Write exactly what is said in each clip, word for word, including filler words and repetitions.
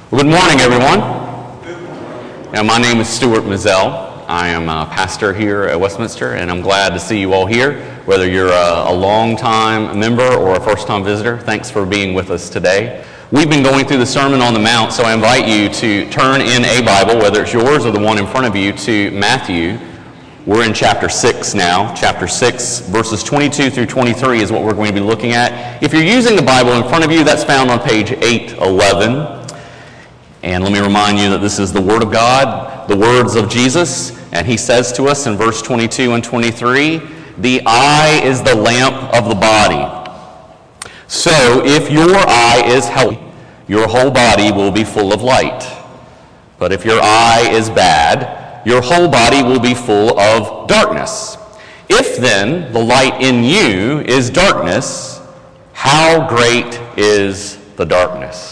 Well, good morning, everyone. Now, my name is Stuart Mizell. I am a pastor here at Westminster, and I'm glad to see you all here, whether you're a, a long-time member or a first-time visitor. Thanks for being with us today. We've been going through the Sermon on the Mount, so I invite you to turn in a Bible, whether it's yours or the one in front of you, to Matthew. We're in chapter six now. Chapter six, verses twenty-two through twenty-three is what we're going to be looking at. If you're using the Bible in front of you, that's found on page eight eleven. And let me remind you that this is the Word of God, the words of Jesus, and he says to us in verse twenty-two and twenty-three, "The eye is the lamp of the body. So if your eye is healthy, your whole body will be full of light. But if your eye is bad, your whole body will be full of darkness. If then the light in you is darkness, how great is the darkness?"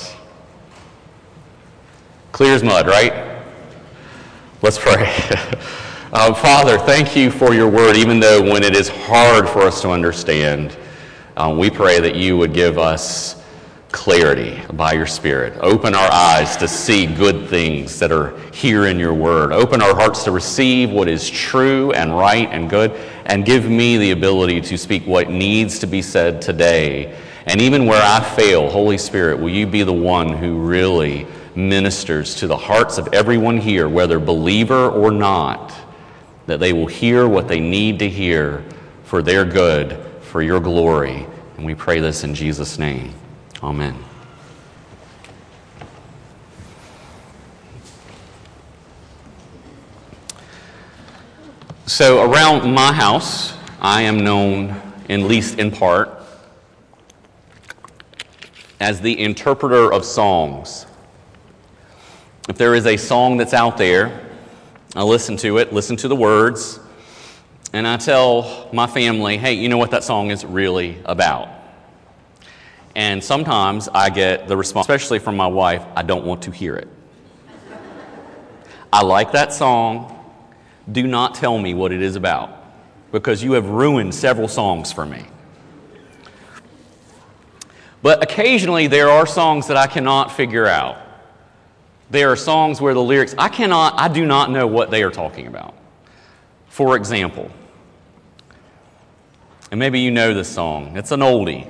Clear as mud, right? Let's pray. uh, Father, thank you for your word, even though when it is hard for us to understand, um, we pray that you would give us clarity by your Spirit. Open our eyes to see good things that are here in your word. Open our hearts to receive what is true and right and good, and give me the ability to speak what needs to be said today. And even where I fail, Holy Spirit, will you be the one who really ministers to the hearts of everyone here, whether believer or not, that they will hear what they need to hear for their good, for your glory. And we pray this in Jesus' name. Amen. So around my house, I am known, at least in part, as the interpreter of songs. If there is a song that's out there, I listen to it, listen to the words, and I tell my family, hey, you know what that song is really about? And sometimes I get the response, especially from my wife, I don't want to hear it. I like that song. Do not tell me what it is about, because you have ruined several songs for me. But occasionally there are songs that I cannot figure out. There are songs where the lyrics, I cannot, I do not know what they are talking about. For example, and maybe you know this song, it's an oldie.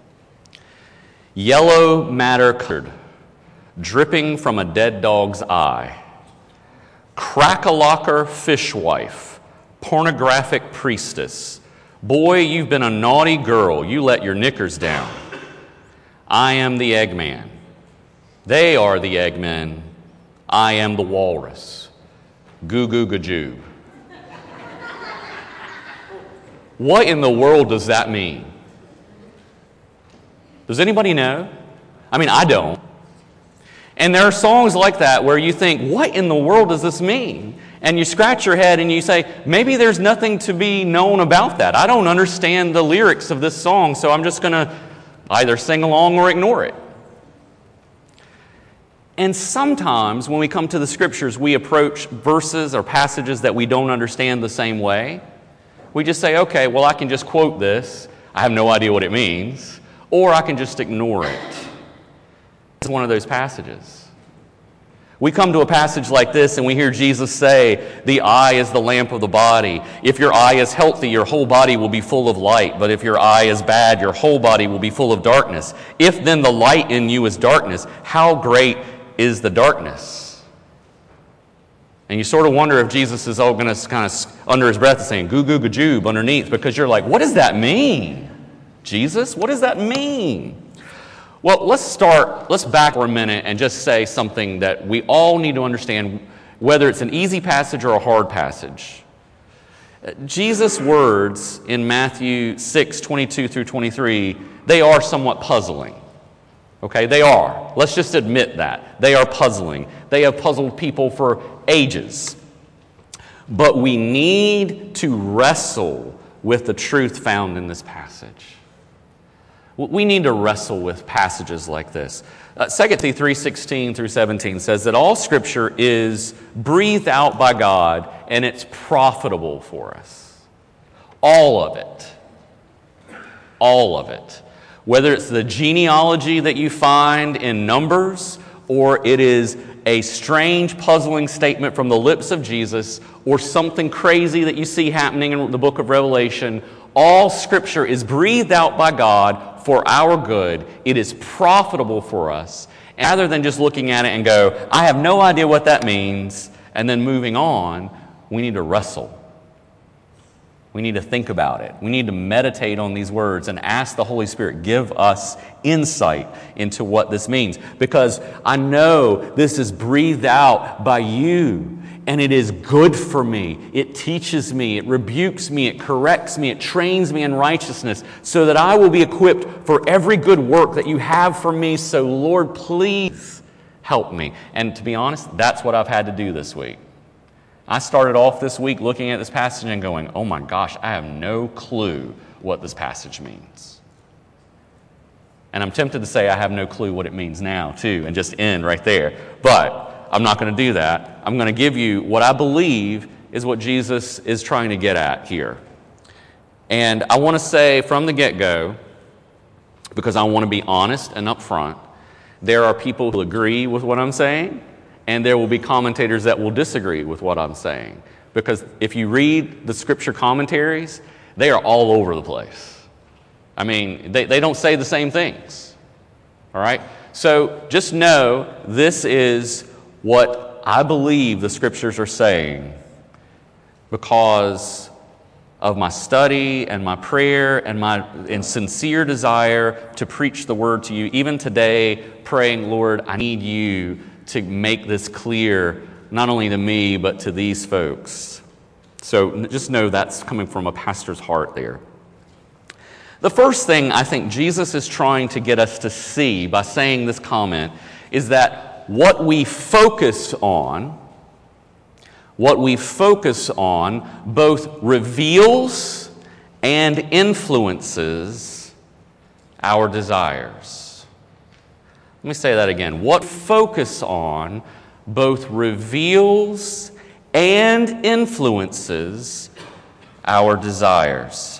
Yellow matter colored, dripping from a dead dog's eye. Crack-a-locker fishwife, pornographic priestess. Boy, you've been a naughty girl, you let your knickers down. I am the Eggman. They are the Eggmen. I am the walrus. Goo goo gajoo. What in the world does that mean? Does anybody know? I mean, I don't. And there are songs like that where you think, what in the world does this mean? And you scratch your head and you say, maybe there's nothing to be known about that. I don't understand the lyrics of this song, so I'm just going to either sing along or ignore it. And sometimes when we come to the scriptures, we approach verses or passages that we don't understand the same way. We just say, okay, well, I can just quote this. I have no idea what it means. Or I can just ignore it. It's one of those passages. We come to a passage like this and we hear Jesus say, the eye is the lamp of the body. If your eye is healthy, your whole body will be full of light. But if your eye is bad, your whole body will be full of darkness. If then the light in you is darkness, how great is the darkness? And you sort of wonder if Jesus is all going to kind of under his breath saying, goo goo gajoob underneath, because you're like, what does that mean? Jesus, what does that mean? Well, let's start, let's back for a minute and just say something that we all need to understand, whether it's an easy passage or a hard passage. Jesus' words in Matthew six, twenty-two through twenty-three, they are somewhat puzzling. Okay, they are. Let's just admit that. They are puzzling. They have puzzled people for ages. But we need to wrestle with the truth found in this passage. We need to wrestle with passages like this. Uh, Second Timothy three sixteen through seventeen says that all Scripture is breathed out by God and it's profitable for us. All of it. All of it. Whether it's the genealogy that you find in Numbers, or it is a strange, puzzling statement from the lips of Jesus, or something crazy that you see happening in the book of Revelation, all Scripture is breathed out by God for our good. It is profitable for us. And rather than just looking at it and go, I have no idea what that means, and then moving on, we need to wrestle. We need to think about it. We need to meditate on these words and ask the Holy Spirit, give us insight into what this means. Because I know this is breathed out by you, and it is good for me. It teaches me, it rebukes me, it corrects me, it trains me in righteousness, so that I will be equipped for every good work that you have for me. So, Lord, please help me. And to be honest, that's what I've had to do this week. I started off this week looking at this passage and going, oh my gosh, I have no clue what this passage means. And I'm tempted to say I have no clue what it means now, too, and just end right there. But I'm not going to do that. I'm going to give you what I believe is what Jesus is trying to get at here. And I want to say from the get-go, because I want to be honest and upfront, there are people who agree with what I'm saying, and there will be commentators that will disagree with what I'm saying. Because if you read the Scripture commentaries, they are all over the place. I mean, they, they don't say the same things. All right? So just know this is what I believe the Scriptures are saying because of my study and my prayer and my and sincere desire to preach the Word to you. Even today, praying, Lord, I need you to make this clear, not only to me, but to these folks. So just know that's coming from a pastor's heart there. The first thing I think Jesus is trying to get us to see by saying this comment is that what we focus on, what we focus on both reveals and influences our desires. Let me say that again. What focus on both reveals and influences our desires.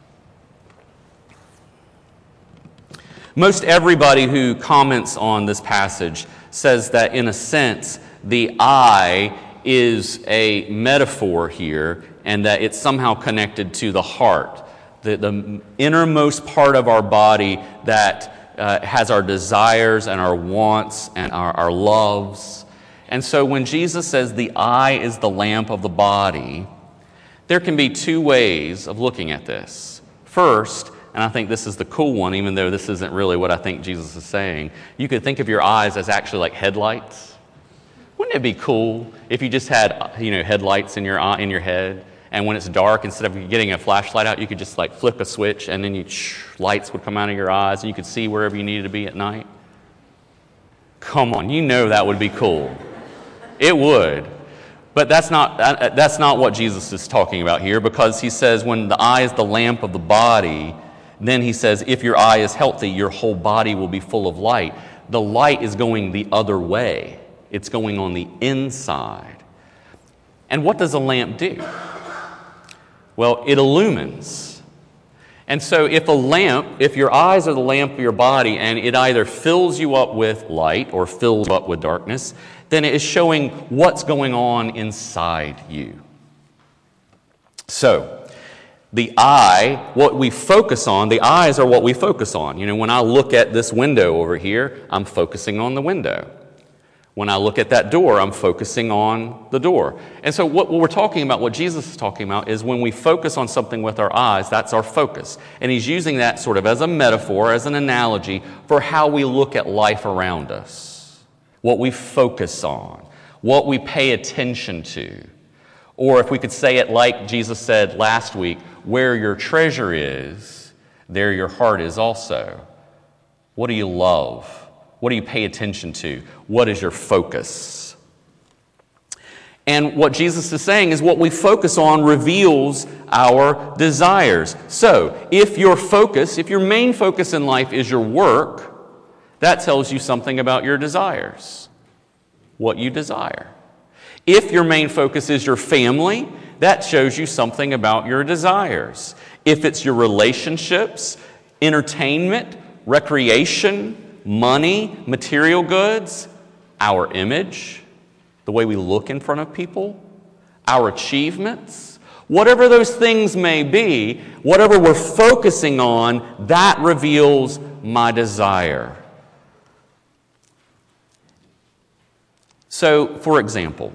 Most everybody who comments on this passage says that, in a sense, the eye is a metaphor here and that it's somehow connected to the heart, the, the innermost part of our body that Uh, has our desires and our wants and our, our loves. And so when Jesus says the eye is the lamp of the body, there can be two ways of looking at this. First, and I think this is the cool one, even though this isn't really what I think Jesus is saying, you could think of your eyes as actually like headlights. Wouldn't it be cool if you just had, you know, headlights in your eye, in your head? And when it's dark, instead of getting a flashlight out, you could just like flip a switch and then you, shh, lights would come out of your eyes and you could see wherever you needed to be at night. Come on, you know that would be cool. It would. But that's not, that's not what Jesus is talking about here, because he says when the eye is the lamp of the body, then he says if your eye is healthy, your whole body will be full of light. The light is going the other way. It's going on the inside. And what does a lamp do? Well, it illumines. And so if a lamp, if your eyes are the lamp of your body and it either fills you up with light or fills you up with darkness, then it is showing what's going on inside you. So, the eye, what we focus on, the eyes are what we focus on. You know, when I look at this window over here, I'm focusing on the window. When I look at that door, I'm focusing on the door. And so what we're talking about, what Jesus is talking about, is when we focus on something with our eyes, that's our focus. And he's using that sort of as a metaphor, as an analogy for how we look at life around us. What we focus on, what we pay attention to. Or if we could say it like Jesus said last week, where your treasure is, there your heart is also. What do you love? What do you pay attention to? What is your focus? And what Jesus is saying is what we focus on reveals our desires. So, if your focus, if your main focus in life is your work, that tells you something about your desires, what you desire. If your main focus is your family, that shows you something about your desires. If it's your relationships, entertainment, recreation, money, material goods, our image, the way we look in front of people, our achievements, whatever those things may be, whatever we're focusing on, that reveals my desire. So, for example,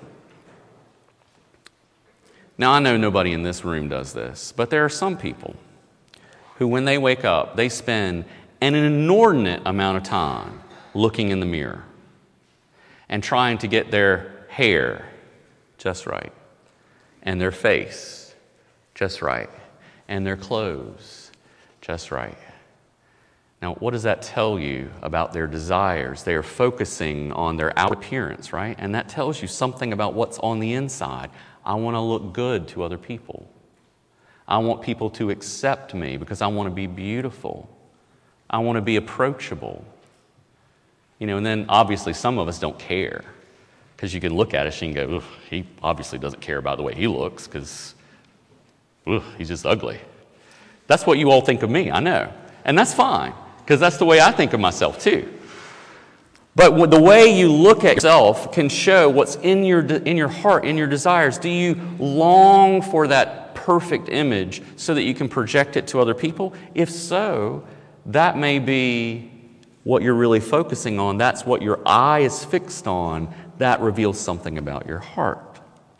now I know nobody in this room does this, but there are some people who, when they wake up, they spend an inordinate amount of time looking in the mirror and trying to get their hair just right, and their face just right, and their clothes just right. Now, what does that tell you about their desires? They are focusing on their outer appearance, right? And that tells you something about what's on the inside. I want to look good to other people. I want people to accept me because I want to be beautiful. I want to be approachable. You know, and then obviously some of us don't care, because you can look at us and go, ugh, he obviously doesn't care about the way he looks because he's just ugly. That's what you all think of me, I know. And that's fine, because that's the way I think of myself too. But the way you look at yourself can show what's in your, in your heart, in your desires. Do you long for that perfect image so that you can project it to other people? If so, that may be what you're really focusing on. That's what your eye is fixed on. That reveals something about your heart.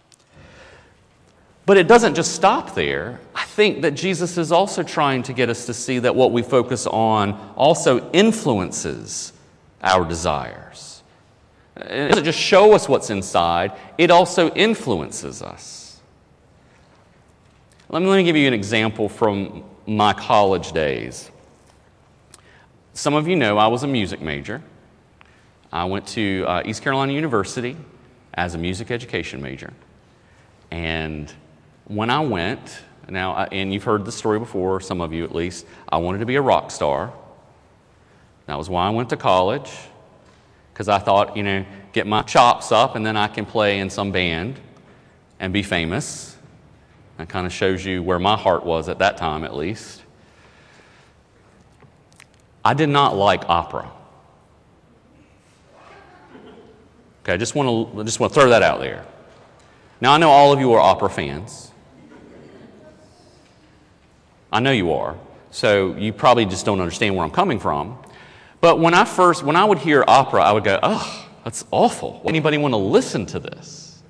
But it doesn't just stop there. I think that Jesus is also trying to get us to see that what we focus on also influences our desires. It doesn't just show us what's inside, it also influences us. Let me, let me give you an example from my college days. Some of you know I was a music major. I went to uh, East Carolina University as a music education major. And when I went, now, and you've heard the story before, some of you at least, I wanted to be a rock star. That was why I went to college, because I thought, you know, get my chops up and then I can play in some band and be famous. That kind of shows you where my heart was at that time, at least. I did not like opera. Okay, I just want to just want to throw that out there. Now, I know all of you are opera fans. I know you are. So you probably just don't understand where I'm coming from. But when I first, when I would hear opera, I would go, oh, that's awful. Why would anybody want to listen to this?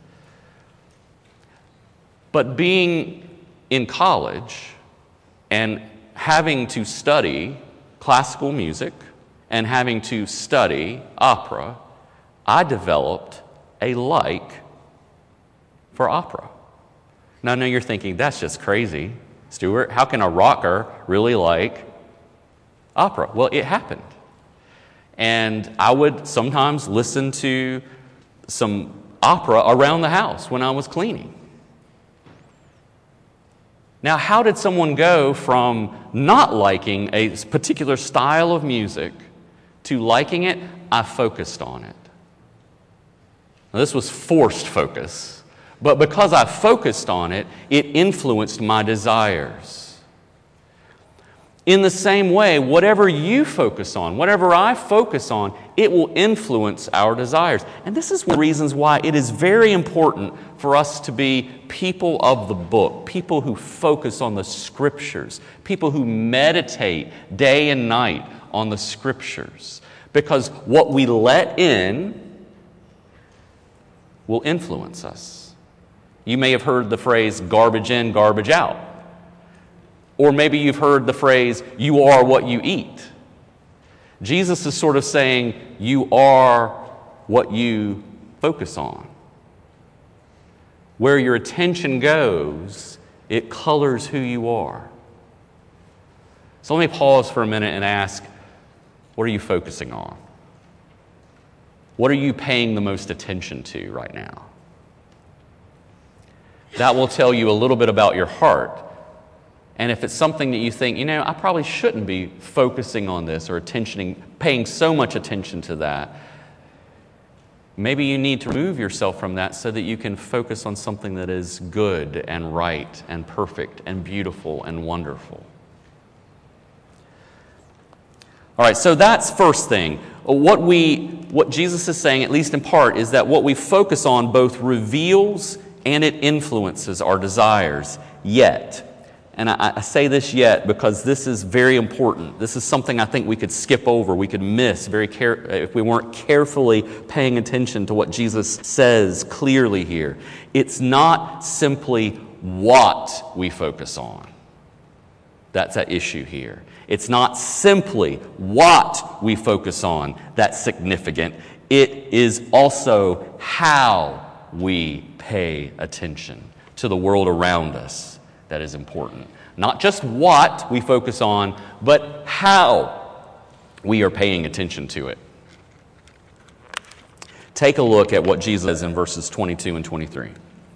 But being in college and having to study classical music and having to study opera, I developed a like for opera. Now, I know you're thinking, that's just crazy, Stuart. How can a rocker really like opera? Well, it happened. And I would sometimes listen to some opera around the house when I was cleaning. Now, how did someone go from not liking a particular style of music to liking it? I focused on it. Now, this was forced focus, but because I focused on it, it influenced my desires. In the same way, whatever you focus on, whatever I focus on, it will influence our desires. And this is one of the reasons why it is very important for us to be people of the book, people who focus on the Scriptures, people who meditate day and night on the Scriptures. Because what we let in will influence us. You may have heard the phrase, garbage in, garbage out. Or maybe you've heard the phrase, you are what you eat. Jesus is sort of saying, you are what you focus on. Where your attention goes, it colors who you are. So let me pause for a minute and ask, what are you focusing on? What are you paying the most attention to right now? That will tell you a little bit about your heart. And if it's something that you think, you know, I probably shouldn't be focusing on this or attentioning, paying so much attention to that, maybe you need to remove yourself from that so that you can focus on something that is good and right and perfect and beautiful and wonderful. All right, so that's first thing. What we what Jesus is saying, at least in part, is that what we focus on both reveals and it influences our desires. Yet, and I, I say this yet because this is very important. This is something I think we could skip over, we could miss very care, if we weren't carefully paying attention to what Jesus says clearly here. It's not simply what we focus on. That's at issue here. It's not simply what we focus on that's significant. It is also how we pay attention to the world around us that is important. Not just what we focus on, but how we are paying attention to it. Take a look at what Jesus says in verses twenty-two and twenty-three.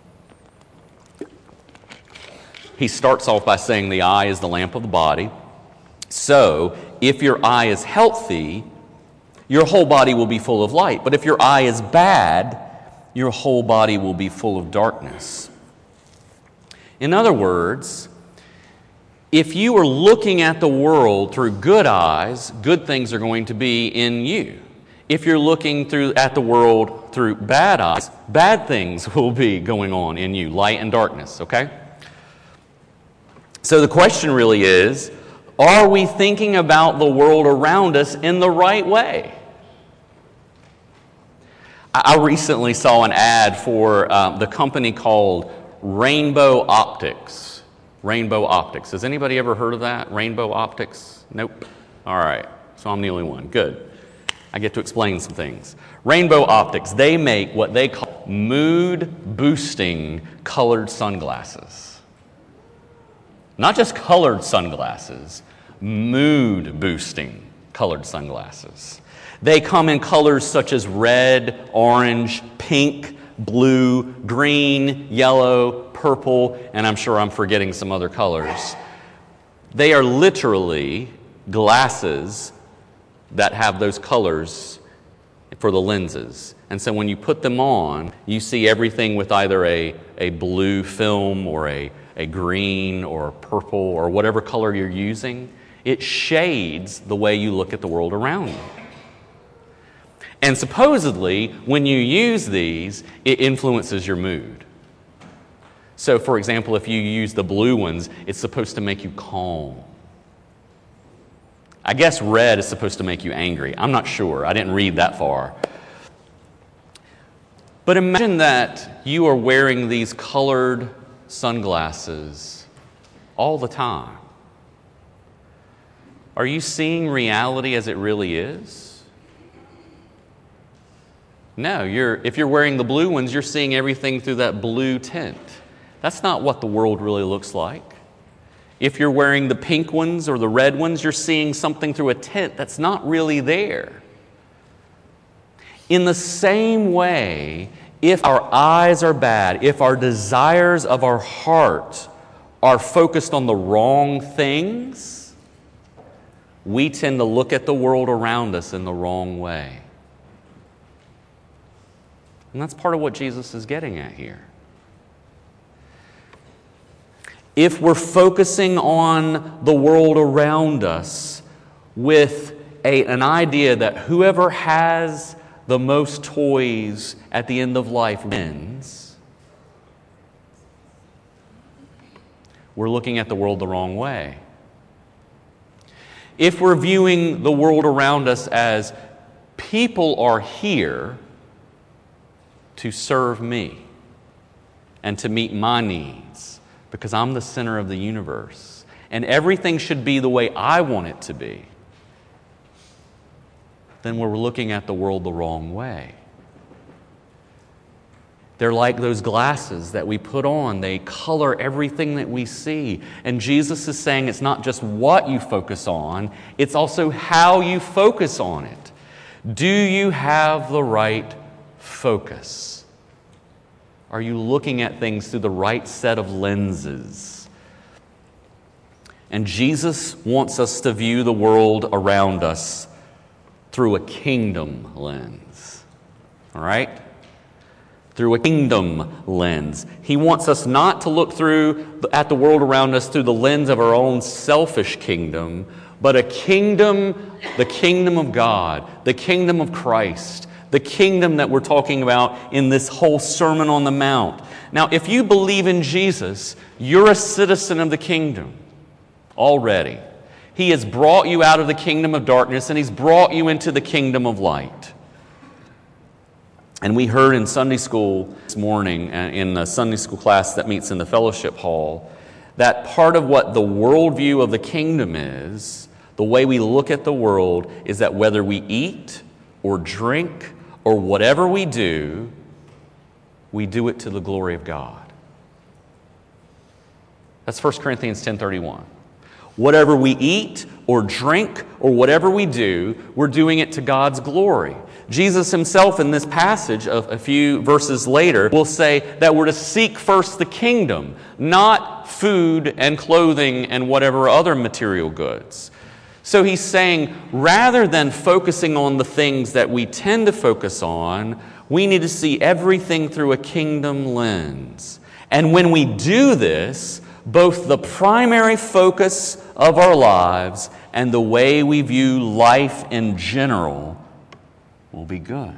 He starts off by saying the eye is the lamp of the body. So, if your eye is healthy, your whole body will be full of light. But if your eye is bad, your whole body will be full of darkness. In other words, if you are looking at the world through good eyes, good things are going to be in you. If you're looking through at the world through bad eyes, bad things will be going on in you, light and darkness, okay? So the question really is, are we thinking about the world around us in the right way? I recently saw an ad for um, the company called Rainbow Optics. Rainbow Optics. Has anybody ever heard of that? Rainbow Optics? Nope. All right. So I'm the only one. Good. I get to explain some things. Rainbow Optics, they make what they call mood-boosting colored sunglasses. Not just colored sunglasses, mood-boosting colored sunglasses. They come in colors such as red, orange, pink, blue, green, yellow, purple, and I'm sure I'm forgetting some other colors. They are literally glasses that have those colors for the lenses. And so when you put them on, you see everything with either a, a blue film or a, a green or purple or whatever color you're using. It shades the way you look at the world around you. And supposedly, when you use these, it influences your mood. So, for example, if you use the blue ones, it's supposed to make you calm. I guess red is supposed to make you angry. I'm not sure. I didn't read that far. But imagine that you are wearing these colored sunglasses all the time. Are you seeing reality as it really is? No, you're, if you're wearing the blue ones, you're seeing everything through that blue tint. That's not what the world really looks like. If you're wearing the pink ones or the red ones, you're seeing something through a tint that's not really there. In the same way, if our eyes are bad, if our desires of our heart are focused on the wrong things, we tend to look at the world around us in the wrong way. And that's part of what Jesus is getting at here. If we're focusing on the world around us with a, an idea that whoever has the most toys at the end of life wins, we're looking at the world the wrong way. If we're viewing the world around us as people are here to serve me and to meet my needs because I'm the center of the universe and everything should be the way I want it to be, then we're looking at the world the wrong way. They're like those glasses that we put on. They color everything that we see. And Jesus is saying it's not just what you focus on, it's also how you focus on it. Do you have the right focus? Are you looking at things through the right set of lenses? And Jesus wants us to view the world around us through a kingdom lens. All right? Through a kingdom lens. He wants us not to look through at the world around us through the lens of our own selfish kingdom, but a kingdom, the kingdom of God, the kingdom of Christ, the kingdom that we're talking about in this whole Sermon on the Mount. Now, if you believe in Jesus, you're a citizen of the kingdom already. He has brought you out of the kingdom of darkness, and He's brought you into the kingdom of light. And we heard in Sunday school this morning, in the Sunday school class that meets in the fellowship hall, that part of what the worldview of the kingdom is, the way we look at the world, is that whether we eat or drink or whatever we do, we do it to the glory of God. That's First Corinthians ten thirty-one. Whatever we eat or drink or whatever we do, we're doing it to God's glory. Jesus Himself in this passage, of a few verses later, will say that we're to seek first the kingdom, not food and clothing and whatever other material goods. So He's saying, rather than focusing on the things that we tend to focus on, we need to see everything through a kingdom lens. And when we do this, both the primary focus of our lives and the way we view life in general will be good.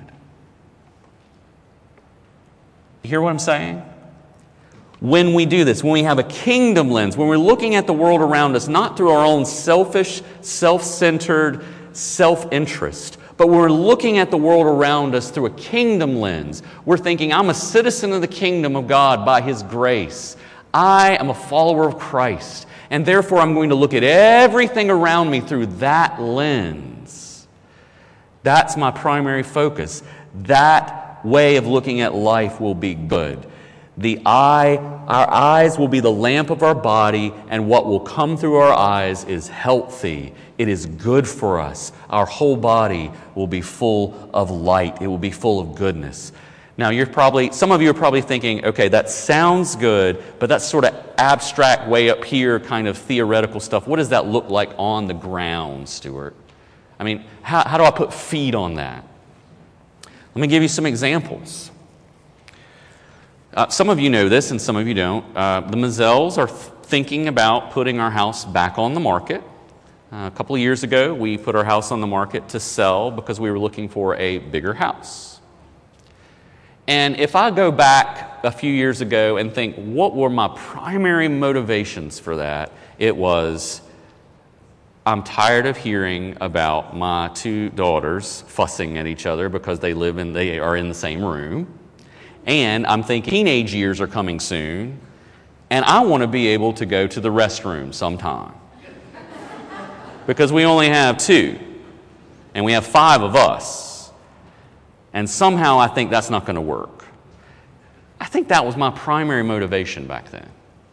You hear what I'm saying? When we do this, when we have a kingdom lens, when we're looking at the world around us, not through our own selfish, self-centered self-interest, but we're looking at the world around us through a kingdom lens. We're thinking, I'm a citizen of the kingdom of God by His grace. I am a follower of Christ, and therefore I'm going to look at everything around me through that lens. That's my primary focus. That way of looking at life will be good. The eye, our eyes will be the lamp of our body, and what will come through our eyes is healthy. It is good for us. Our whole body will be full of light. It will be full of goodness. Now, you're probably, some of you are probably thinking, okay, that sounds good, but that's sort of abstract, way up here, kind of theoretical stuff. What does that look like on the ground, Stuart? I mean, how, how do I put feet on that? Let me give you some examples. Uh, some of you know this and some of you don't. Uh, the Mazells are thinking about putting our house back on the market. Uh, a couple of years ago, we put our house on the market to sell because we were looking for a bigger house. And if I go back a few years ago and think, what were my primary motivations for that? It was, I'm tired of hearing about my two daughters fussing at each other because they live in, they are in the same room. And I'm thinking teenage years are coming soon, and I want to be able to go to the restroom sometime. Because we only have two, and we have five of us. And somehow I think that's not going to work. I think that was my primary motivation back then.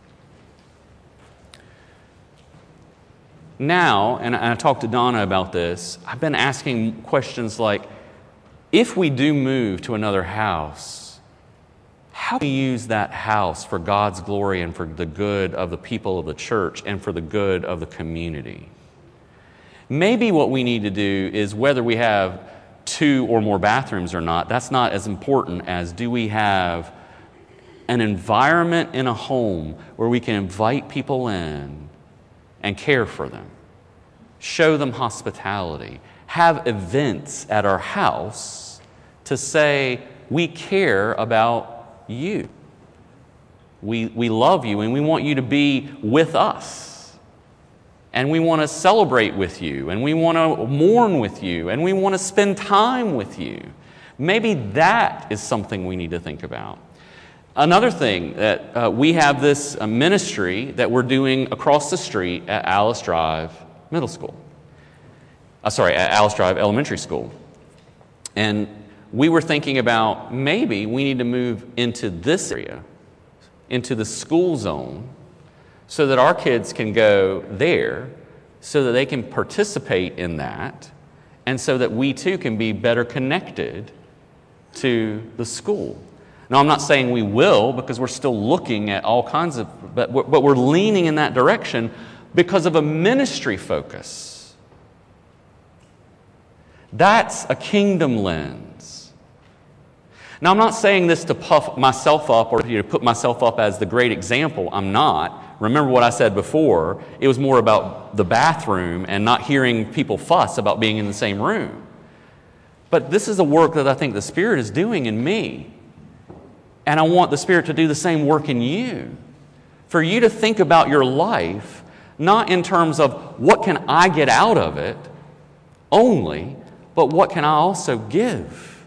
Now, and I talked to Donna about this, I've been asking questions like, if we do move to another house, how do we use that house for God's glory and for the good of the people of the church and for the good of the community? Maybe what we need to do is, whether we have two or more bathrooms or not, that's not as important as, do we have an environment in a home where we can invite people in and care for them, show them hospitality, have events at our house to say, we care about you. We, we love you, and we want you to be with us. And we want to celebrate with you, and we want to mourn with you, and we want to spend time with you. Maybe that is something we need to think about. Another thing, that uh, we have this uh, ministry that we're doing across the street at Alice Drive Middle School. Uh, sorry, at Alice Drive Elementary School. And we were thinking about, maybe we need to move into this area, into the school zone, so that our kids can go there, so that they can participate in that, and so that we too can be better connected to the school. Now, I'm not saying we will, because we're still looking at all kinds of, but we're, but we're leaning in that direction because of a ministry focus. That's a kingdom lens. Now, I'm not saying this to puff myself up or, you know, put myself up as the great example. I'm not. Remember what I said before, it was more about the bathroom and not hearing people fuss about being in the same room. But this is a work that I think the Spirit is doing in me. And I want the Spirit to do the same work in you. For you to think about your life, not in terms of what can I get out of it only, but what can I also give?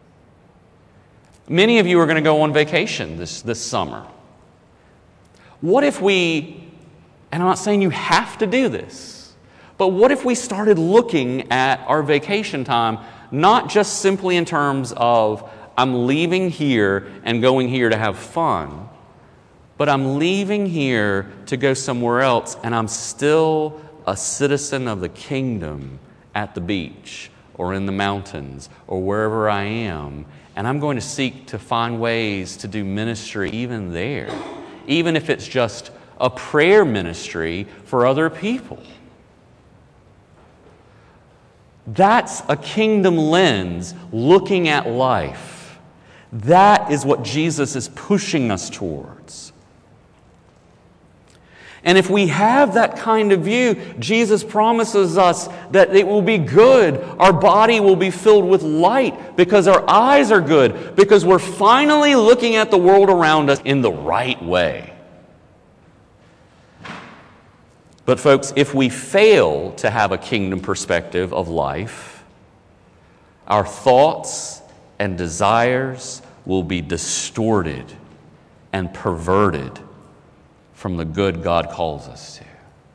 Many of you are going to go on vacation this, this summer. What if we, and I'm not saying you have to do this, but what if we started looking at our vacation time not just simply in terms of I'm leaving here and going here to have fun, but I'm leaving here to go somewhere else and I'm still a citizen of the kingdom at the beach or in the mountains or wherever I am, and I'm going to seek to find ways to do ministry even there, even if it's just a prayer ministry for other people. That's a kingdom lens looking at life. That is what Jesus is pushing us towards. And if we have that kind of view, Jesus promises us that it will be good. Our body will be filled with light because our eyes are good, because we're finally looking at the world around us in the right way. But folks, if we fail to have a kingdom perspective of life, our thoughts and desires will be distorted and perverted from the good God calls us to.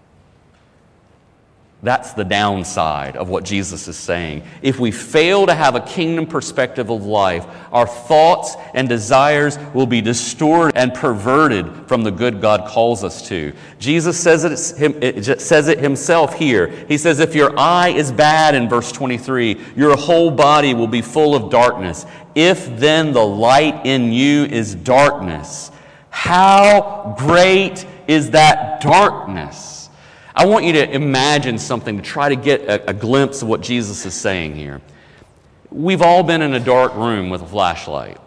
That's the downside of what Jesus is saying. If we fail to have a kingdom perspective of life, our thoughts and desires will be distorted and perverted from the good God calls us to. Jesus says it, it says it himself here. He says, if your eye is bad, in verse twenty-three, your whole body will be full of darkness. If then the light in you is darkness, how great is that darkness? I want you to imagine something to try to get a, a glimpse of what Jesus is saying here. We've all been in a dark room with a flashlight.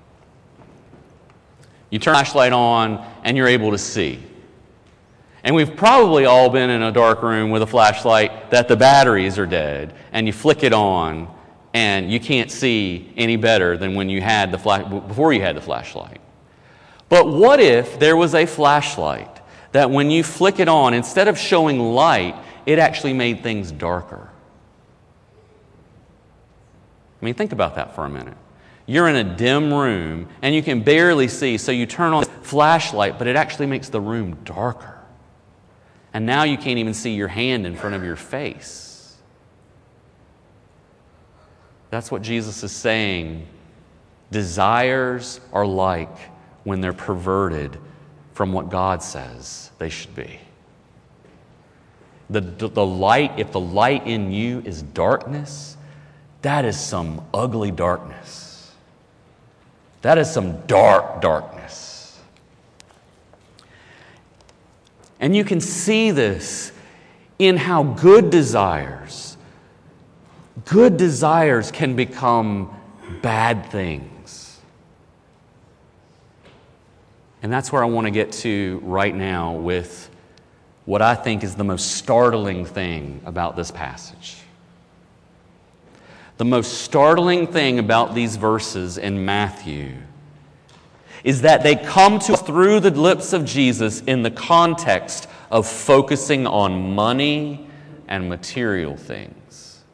You turn the flashlight on and you're able to see. And we've probably all been in a dark room with a flashlight that the batteries are dead and you flick it on and you can't see any better than when you had the flash before you had the flashlight. But what if there was a flashlight that when you flick it on, instead of showing light, it actually made things darker? I mean, think about that for a minute. You're in a dim room and you can barely see, so you turn on the flashlight, but it actually makes the room darker. And now you can't even see your hand in front of your face. That's what Jesus is saying. Desires are like when they're perverted from what God says they should be. The, the light, if the light in you is darkness, that is some ugly darkness. That is some dark darkness. And you can see this in how good desires, good desires can become bad things. And that's where I want to get to right now with what I think is the most startling thing about this passage. The most startling thing about these verses in Matthew is that they come to us through the lips of Jesus in the context of focusing on money and material things.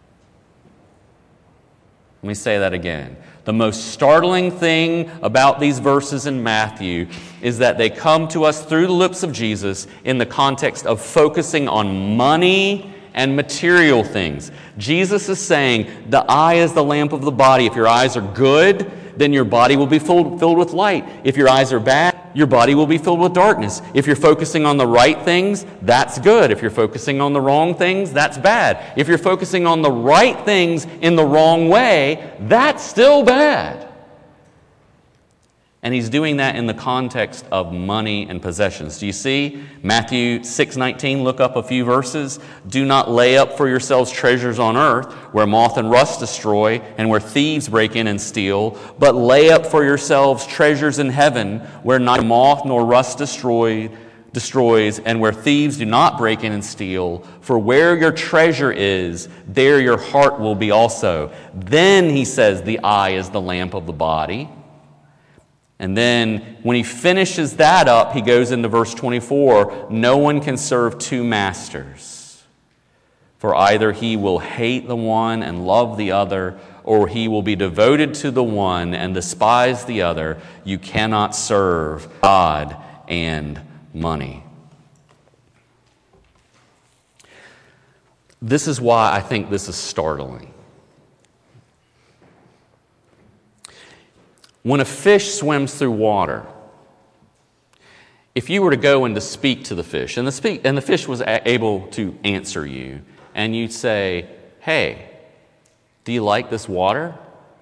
Let me say that again. The most startling thing about these verses in Matthew is that they come to us through the lips of Jesus in the context of focusing on money and material things. Jesus is saying the eye is the lamp of the body. If your eyes are good, then your body will be filled, filled with light. If your eyes are bad, your body will be filled with darkness. If you're focusing on the right things, that's good. If you're focusing on the wrong things, that's bad. If you're focusing on the right things in the wrong way, that's still bad. And he's doing that in the context of money and possessions. Do you see? Matthew six nineteen, look up a few verses. Do not lay up for yourselves treasures on earth, where moth and rust destroy, and where thieves break in and steal. But lay up for yourselves treasures in heaven, where neither moth nor rust destroy, destroys, and where thieves do not break in and steal. For where your treasure is, there your heart will be also. Then, he says, the eye is the lamp of the body. And then, when he finishes that up, he goes into verse twenty-four, no one can serve two masters. For either he will hate the one and love the other, or he will be devoted to the one and despise the other. You cannot serve God and money. This is why I think this is startling. When a fish swims through water, if you were to go and to speak to the fish, and the, speak, and the fish was a- able to answer you, and you'd say, hey, do you like this water?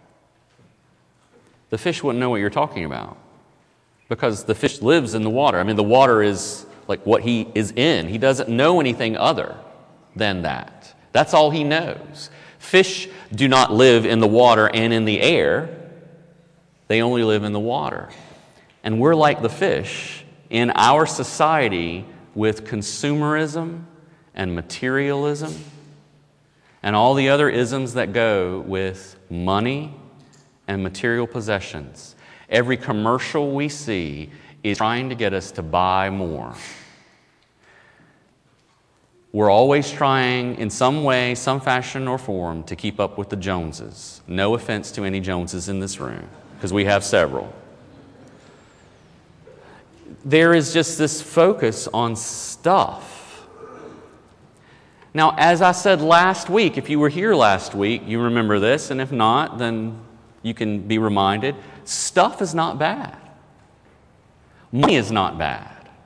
The fish wouldn't know what you're talking about, because the fish lives in the water. I mean, the water is like what he is in. He doesn't know anything other than that. That's all he knows. Fish do not live in the water and in the air. They only live in the water. And we're like the fish in our society with consumerism and materialism and all the other isms that go with money and material possessions. Every commercial we see is trying to get us to buy more. We're always trying, in some way, some fashion or form, to keep up with the Joneses. No offense to any Joneses in this room, because we have several. There is just this focus on stuff. Now, as I said last week, if you were here last week, you remember this, and if not, then you can be reminded, stuff is not bad. Money is not bad.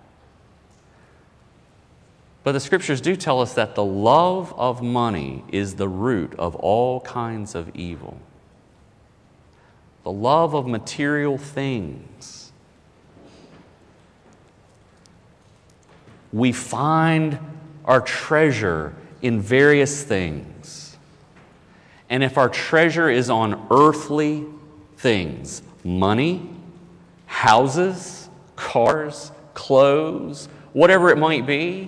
But the Scriptures do tell us that the love of money is the root of all kinds of evil. The love of material things. We find our treasure in various things. And if our treasure is on earthly things, money, houses, cars, clothes, whatever it might be,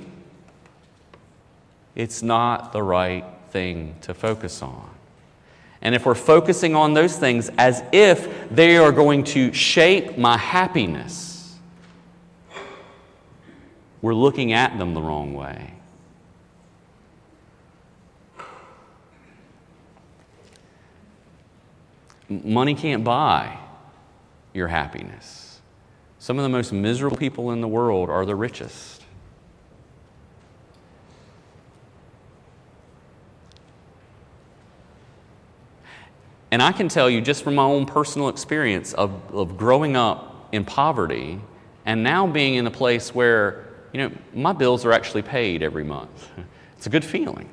it's not the right thing to focus on. And if we're focusing on those things as if they are going to shape my happiness, we're looking at them the wrong way. Money can't buy your happiness. Some of the most miserable people in the world are the richest. And I can tell you just from my own personal experience of, of growing up in poverty and now being in a place where, you know, my bills are actually paid every month. It's a good feeling.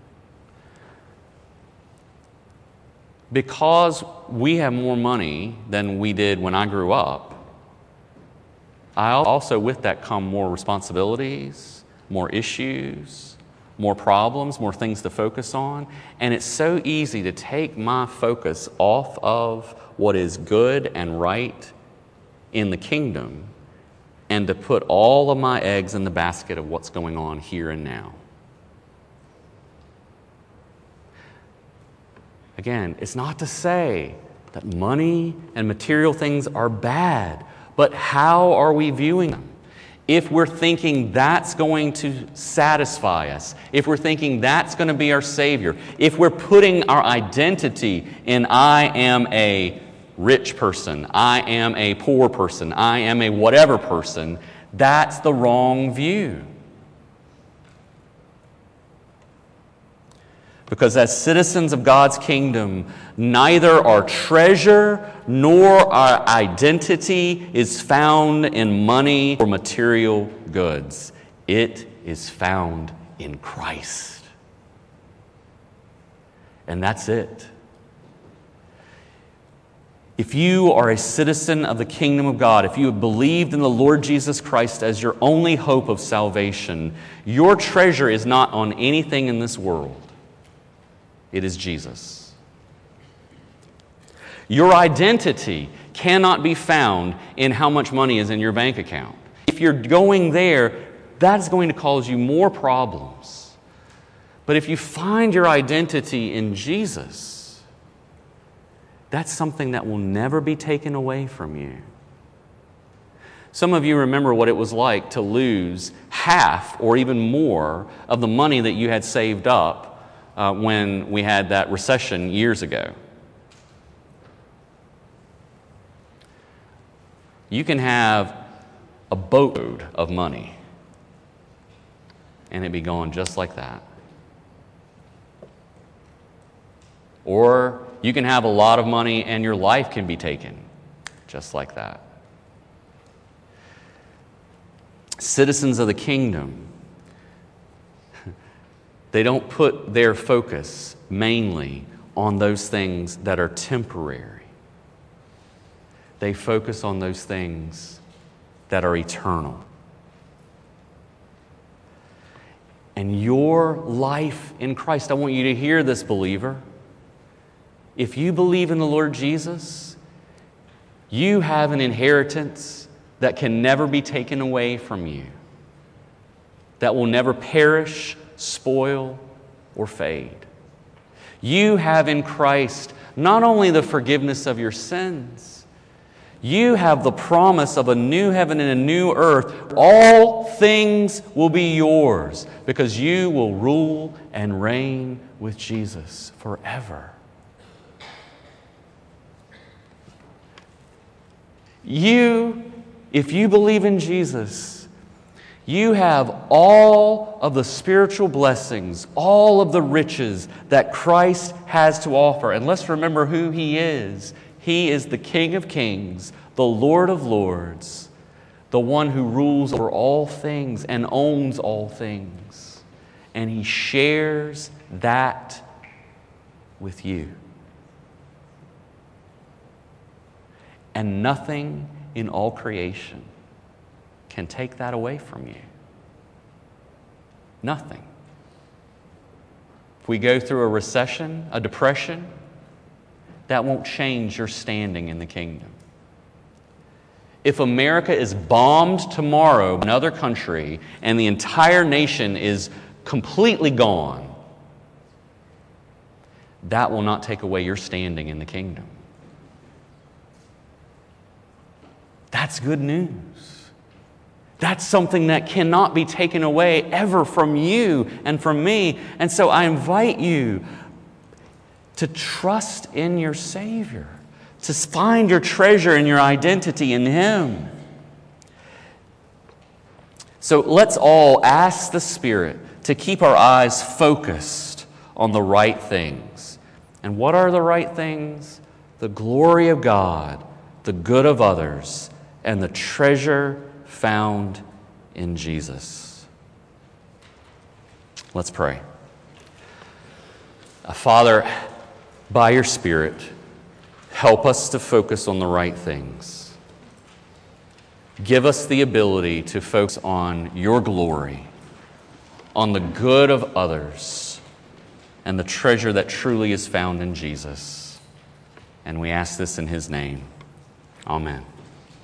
Because we have more money than we did when I grew up, I also with that come more responsibilities, more issues, more problems, more things to focus on. And it's so easy to take my focus off of what is good and right in the kingdom and to put all of my eggs in the basket of what's going on here and now. Again, it's not to say that money and material things are bad, but how are we viewing them? If we're thinking that's going to satisfy us, if we're thinking that's going to be our Savior, if we're putting our identity in I am a rich person, I am a poor person, I am a whatever person, that's the wrong view. Because as citizens of God's kingdom, neither our treasure nor our identity is found in money or material goods. It is found in Christ. And that's it. If you are a citizen of the kingdom of God, if you have believed in the Lord Jesus Christ as your only hope of salvation, your treasure is not on anything in this world. It is Jesus. Your identity cannot be found in how much money is in your bank account. If if you're going there, that's going to cause you more problems. But if you find your identity in Jesus, that's something that will never be taken away from you. Some of you remember what it was like to lose half or even more of the money that you had saved up uh, when we had that recession years ago. You can have a boatload of money and it be gone just like that. Or you can have a lot of money and your life can be taken just like that. Citizens of the kingdom, they don't put their focus mainly on those things that are temporary. They focus on those things that are eternal. And your life in Christ, I want you to hear this, believer. If you believe in the Lord Jesus, you have an inheritance that can never be taken away from you, that will never perish, spoil, or fade. You have in Christ not only the forgiveness of your sins, you have the promise of a new heaven and a new earth. All things will be yours because you will rule and reign with Jesus forever. You If you believe in Jesus, you have all of the spiritual blessings, all of the riches that Christ has to offer. And let's remember who He is. He is the King of Kings, the Lord of Lords, the one who rules over all things and owns all things. And He shares that with you. And nothing in all creation can take that away from you. Nothing. If we go through a recession, a depression, that won't change your standing in the kingdom. If America is bombed tomorrow by another country and the entire nation is completely gone, that will not take away your standing in the kingdom. That's good news. That's something that cannot be taken away ever from you and from me. And so I invite you to trust in your Savior, to find your treasure and your identity in Him. So let's all ask the Spirit to keep our eyes focused on the right things. And what are the right things? The glory of God, the good of others, and the treasure found in Jesus. Let's pray. Uh, Father, by your Spirit, help us to focus on the right things. Give us the ability to focus on your glory, on the good of others, and the treasure that truly is found in Jesus. And we ask this in His name. Amen.